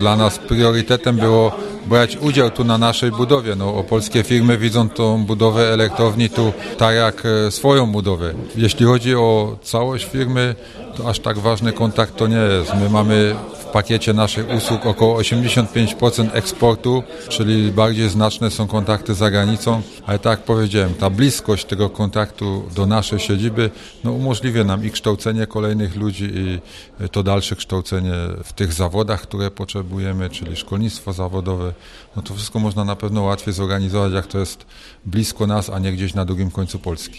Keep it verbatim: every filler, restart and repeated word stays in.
Dla nas priorytetem było brać udział tu na naszej budowie. No, opolskie firmy widzą tą budowę elektrowni tu tak jak swoją budowę. Jeśli chodzi o całość firmy, to aż tak ważny kontakt to nie jest. My mamy w pakiecie naszych usług około osiemdziesiąt pięć procent eksportu, czyli bardziej znaczne są kontakty za granicą, ale tak jak powiedziałem, ta bliskość tego kontaktu do naszej siedziby no, umożliwia nam i kształcenie kolejnych ludzi i to dalsze kształcenie w tych zawodach, które potrzebujemy, czyli szkolnictwo zawodowe. No to wszystko można na pewno łatwiej zorganizować, jak to jest blisko nas, a nie gdzieś na drugim końcu Polski.